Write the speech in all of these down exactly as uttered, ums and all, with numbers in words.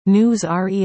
News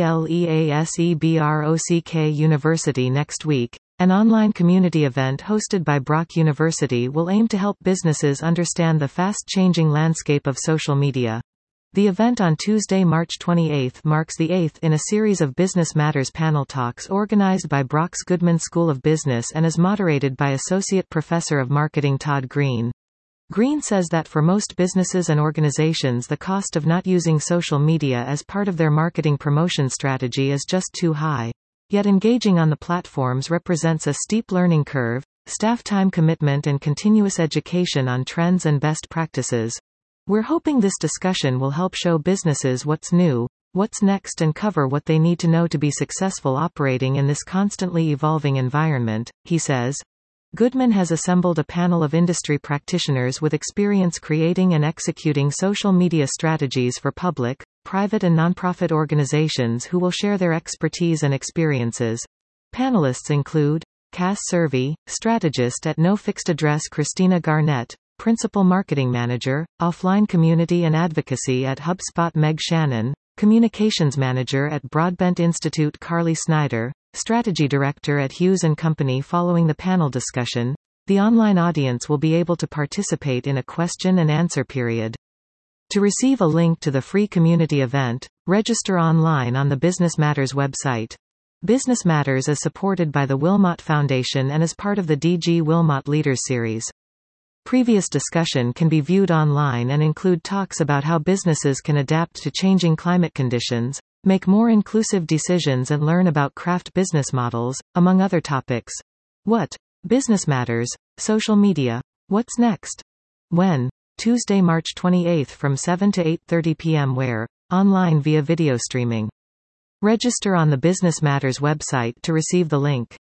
RELEASEBROCK University next week. An online community event hosted by Brock University will aim to help businesses understand the fast-changing landscape of social media. The event on Tuesday, March twenty-eighth marks the eighth in a series of Business Matters panel talks organized by Brock's Goodman School of Business and is moderated by Associate Professor of Marketing Todd Green. Green says that for most businesses and organizations the cost of not using social media as part of their marketing promotion strategy is just too high. Yet engaging on the platforms represents a steep learning curve, staff time commitment and continuous education on trends and best practices. We're hoping this discussion will help show businesses what's new, what's next and cover what they need to know to be successful operating in this constantly evolving environment, he says. Goodman has assembled a panel of industry practitioners with experience creating and executing social media strategies for public, private and nonprofit organizations who will share their expertise and experiences. Panelists include Cass Servey, strategist at No Fixed Address, Christina Garnett, Principal Marketing Manager, Offline Community and Advocacy at HubSpot, Meg Shannon, Communications Manager at Broadbent Institute, Carly Snyder, Strategy Director at Hughes and Company. Following the panel discussion, the online audience will be able to participate in a question and answer period. To receive a link to the free community event, register online on the Business Matters website. Business Matters is supported by the Wilmot Foundation and is part of the D G Wilmot Leaders Series. Previous discussion can be viewed online and include talks about how businesses can adapt to changing climate conditions, make more inclusive decisions and learn about craft business models, among other topics. What? Business Matters, social media. What's next? When? Tuesday, March twenty-eighth from seven to eight thirty p m Where? Online via video streaming. Register on the Business Matters website to receive the link.